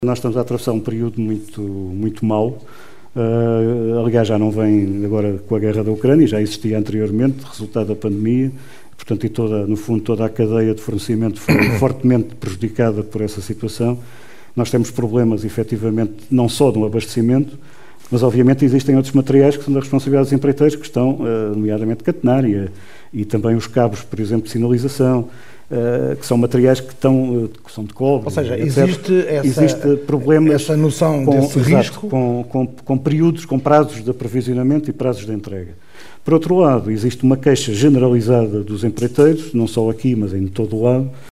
Nós estamos a atravessar um período muito mau. Aliás, já não vem agora com a guerra da Ucrânia, já existia anteriormente, resultado da pandemia. Portanto, no fundo, toda a cadeia de fornecimento foi fortemente prejudicada por essa situação. Nós temos problemas, efetivamente, não só no abastecimento, mas, obviamente, existem outros materiais que são da responsabilidade dos empreiteiros, que estão, nomeadamente, catenária e também os cabos, por exemplo, de sinalização, que são materiais que são de cobre. Ou seja, etc. Existe problemas essa noção desse risco com períodos, com prazos de aprovisionamento e prazos de entrega. Por outro lado, existe uma queixa generalizada dos empreiteiros, não só aqui, mas em todo o lado,